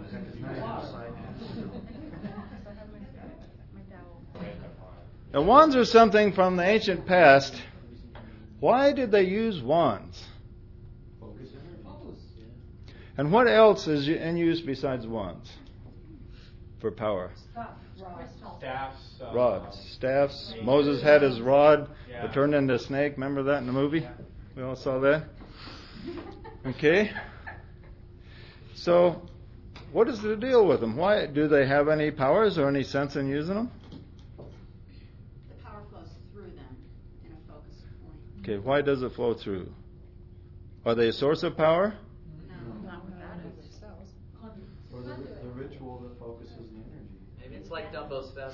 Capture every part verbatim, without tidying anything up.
Now, wands are something from the ancient past. Why did they use wands? And what else is in use besides wands for power? Staffs. Uh, Rods. Staffs. Moses had his rod yeah. that turned into a snake. Remember that in the movie? Yeah. We all saw that? Okay. So, what is the deal with them? Why do they have any powers or any sense in using them? The power flows through them in a focus point. Okay, why does it flow through? Are they a source of power? No, not without it. Or the, the ritual that focuses the energy. Maybe it's like Dumbo's feather.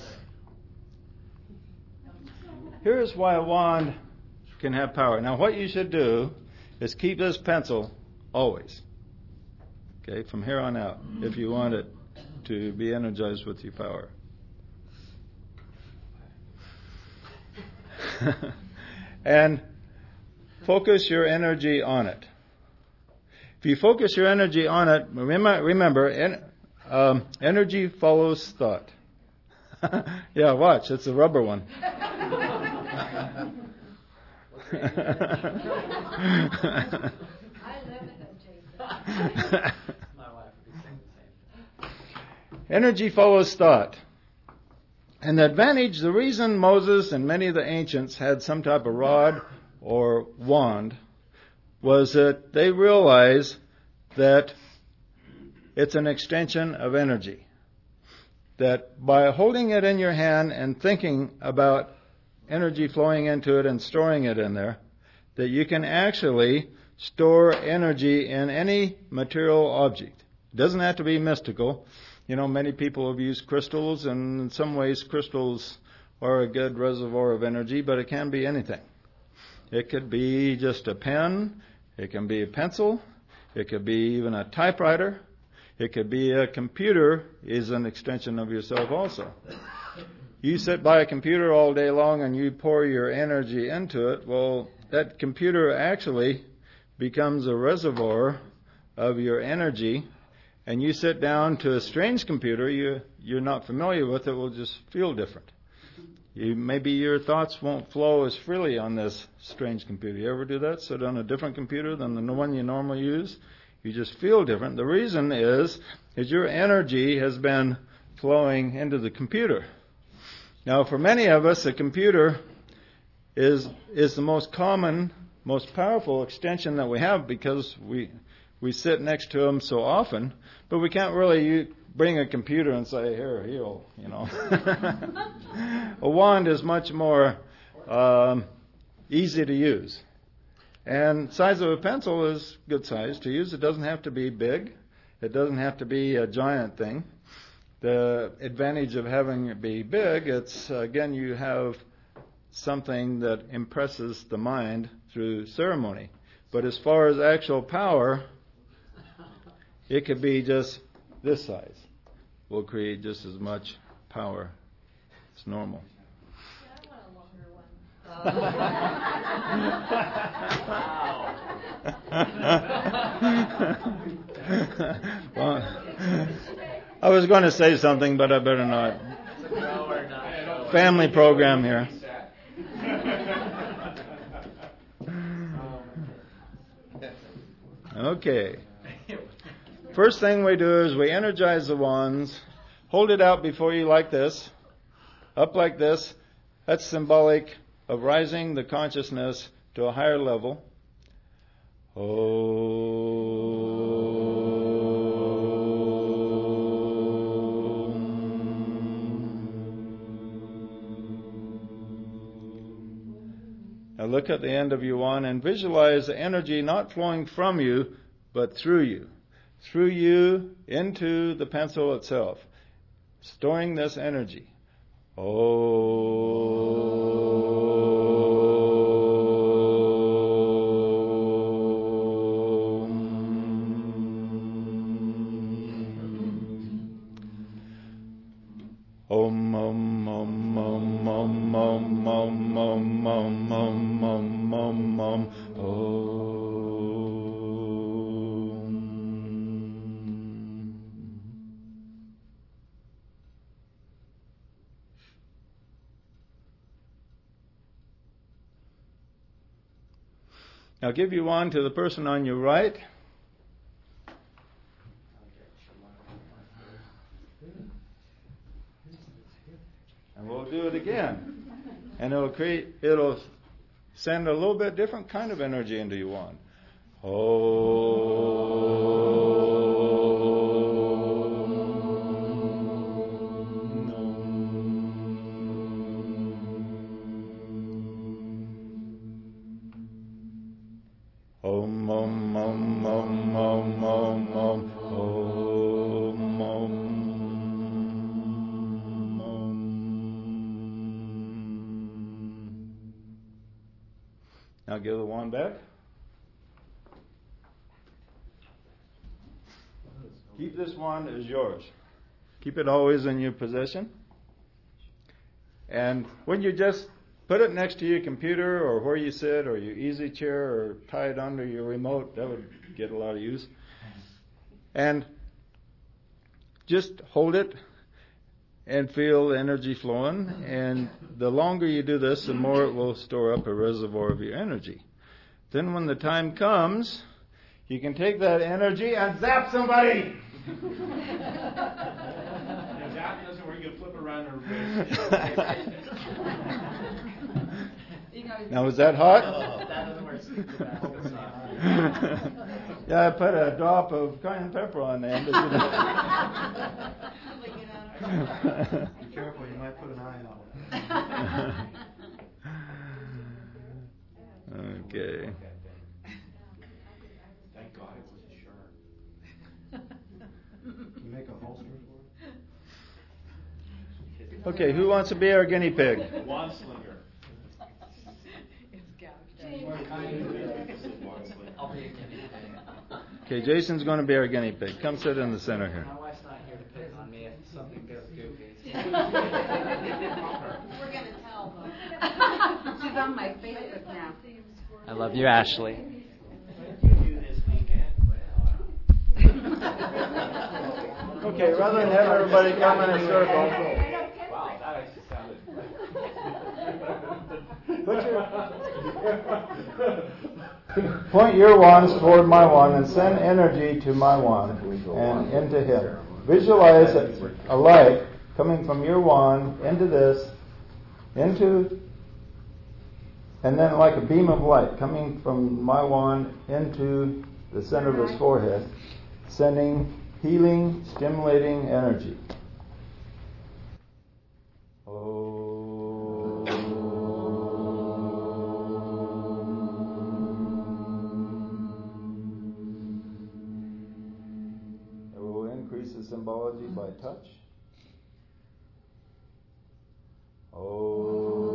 Here's why a wand can have power. Now, what you should do is keep this pencil always. Okay, from here on out, if you want it to be energized with your power. And focus your energy on it. If you focus your energy on it, remember, remember en- um, energy follows thought. Yeah, watch, it's a rubber one. I live in it, Jason. My wife would be saying the same thing. Energy follows thought. And the advantage, the reason Moses and many of the ancients had some type of rod or wand was that they realized that it's an extension of energy. That by holding it in your hand and thinking about energy flowing into it and storing it in there, that you can actually store energy in any material object. It doesn't have to be mystical. You know, many people have used crystals, and in some ways crystals are a good reservoir of energy, but it can be anything. It could be just a pen. It can be a pencil. It could be even a typewriter. It could be a computer is an extension of yourself also. You sit by a computer all day long and you pour your energy into it, well, that computer actually becomes a reservoir of your energy, and you sit down to a strange computer you, you're not familiar with, it will just feel different. You, maybe your thoughts won't flow as freely on this strange computer. You ever do that? Sit on a different computer than the one you normally use? You just feel different. The reason is, is your energy has been flowing into the computer. Now, for many of us, a computer is is the most common, most powerful extension that we have because we we sit next to them so often, but we can't really bring a computer and say, here, heal, you know. A wand is much more um, easy to use. And size of a pencil is good size to use. It doesn't have to be big. It doesn't have to be a giant thing. The advantage of having it be big, it's, again, you have something that impresses the mind through ceremony. But as far as actual power, it could be just this size. Will create just as much power as normal. Yeah, I want a longer one. Well, I was going to say something, but I better not. Family program here. Okay. First thing we do is we energize the wands. Hold it out before you like this. Up like this. That's symbolic of rising the consciousness to a higher level. Oh. Now look at the end of your wand and visualize the energy not flowing from you, but through you. Through you into the pencil itself. Storing this energy. Om. Om, om, om, om, om, om, om, om, om, om, om, om, om, om. Now give your wand to the person on your right. And we'll do it again. And it'll create, it'll send a little bit different kind of energy into your wand. Om, om, om, om, om, om, om, om, om, om. Now give the wand back. Keep this wand as yours. Keep it always in your possession. And when you just put it next to your computer or where you sit or your easy chair or tie it under your remote, that would get a lot of use. And just hold it and feel the energy flowing. And the longer you do this, the more it will store up a reservoir of your energy. Then when the time comes, you can take that energy and zap somebody. Yeah, zap doesn't work. You can flip it around her wrist. Now, is that hot? Oh, that doesn't work. Yeah, I put a drop of cayenne pepper on the end. Be careful, you might put an eye on it. Okay. Thank God it was a shirt. Can you make a holster for it? Okay, who wants to be our guinea pig? Wand slinger. I'll be a guinea pig. Okay, Jason's going to be our guinea pig. Come sit in the center here. My wife's not here to pick on me if something goes goofy. We're going to tell them. She's on my Facebook now. I love you, Ashley. Okay, rather than have everybody come in a circle, Wow, that actually sounded. put your, point your wands toward my wand and send energy to my wand and into him. Visualize a light coming from your wand into this, into, and then like a beam of light coming from my wand into the center of his forehead, sending healing, stimulating energy. Oh. It will increase the symbology by touch. Oh.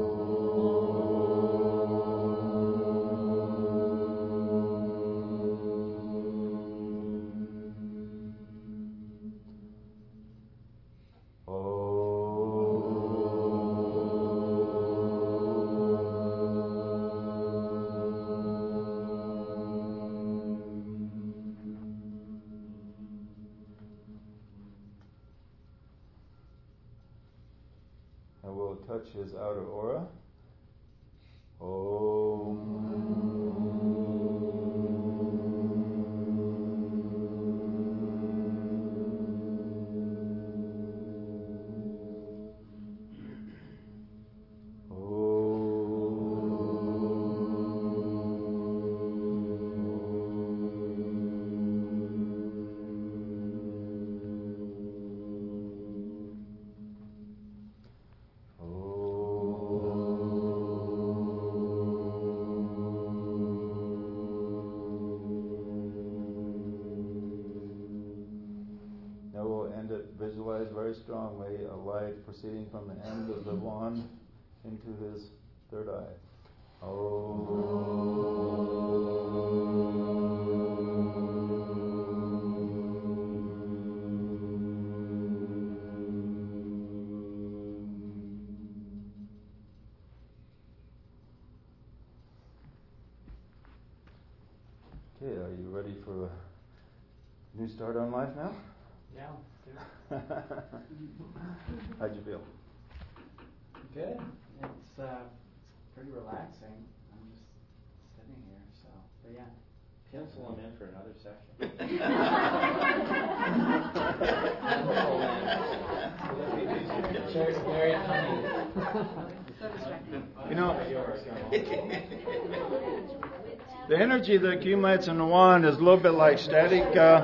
And we'll touch his outer aura. Visualize very strongly a light proceeding from the end of the wand into his third eye. Okay, are you ready for a new start on life now? Yeah. How'd you feel? Good. It's uh, it's pretty relaxing. I'm just sitting here, so yeah. Pencil them in for another session. Very funny. You know, the energy that accumulates in the wand is a little bit like static. Uh,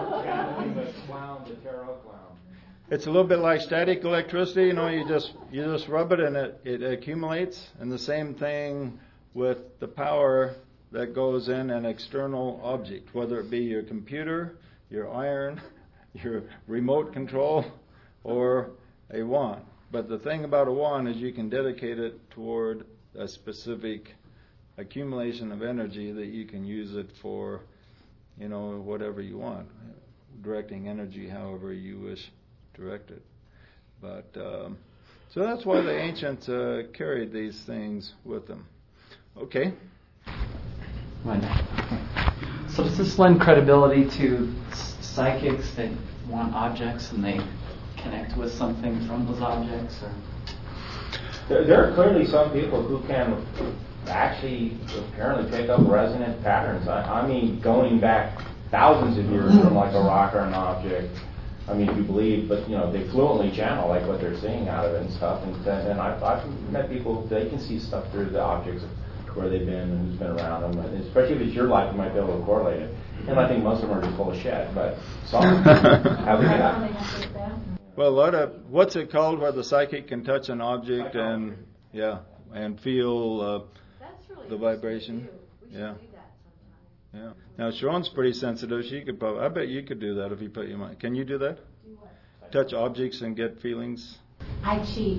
it's a little bit like static electricity. You know, you just you just rub it and it, it accumulates. And the same thing with the power that goes in an external object, whether it be your computer, your iron, your remote control, or a wand. But the thing about a wand is you can dedicate it toward a specific accumulation of energy that you can use it for, you know, whatever you want, directing energy however you wish directed. But um, so that's why the ancients uh, carried these things with them. Okay. Right. So does this lend credibility to psychics that want objects and they connect with something from those objects? Or? There, there are clearly some people who can actually apparently pick up resonant patterns. I, I mean, going back thousands of years from like a rock or an object. I mean, if you believe, but you know, they fluently channel like what they're seeing out of it and stuff. And, and I've, I've met people, they can see stuff through the objects where they've been and who's been around them. And especially if it's your life, you might be able to correlate it. And I think most of them are just full of shit, but some have it out. Well, a lot of, what's it called where the psychic can touch an object and, yeah, and feel uh, That's really the vibration? We should Yeah. do that sometime. Yeah. Now, Sharon's pretty sensitive. She could probably, I bet you could do that if you put your mind. Can you do that? Do what? Touch objects and get feelings? I cheat.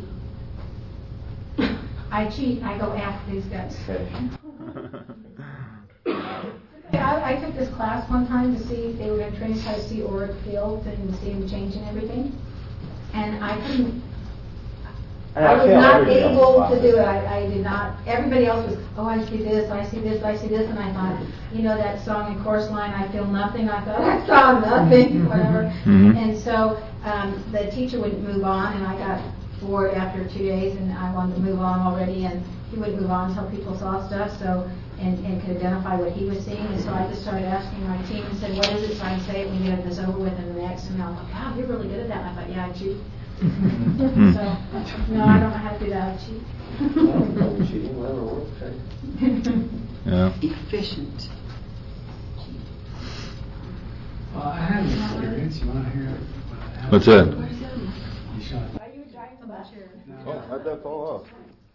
I cheat. I go after these guys. I, I took this class one time to see if they were going to train us how to see auric fields and see them changing everything. And I couldn't, I was not able to do it. I, I did not, everybody else was, oh, I see this, I see this, I see this. And I thought, you know that song in chorus line, I feel nothing. I thought, I saw nothing, whatever. Mm-hmm. And so um, the teacher wouldn't move on, and I got bored after two days, and I wanted to move on already. And he wouldn't move on until people saw stuff. So And, and could identify what he was seeing. And so I just started asking my team and said, what is it? So I can say it when we get this over with and the next. And I was like, wow, you're really good at that. And I thought, yeah, I cheat. So, no, I don't know how to do that. I cheat. Cheating never works, right? Yeah. Efficient. Well, I had an experience. You want to hear it? What's that? You shot. Why are you driving so much here? Oh, how'd that fall off?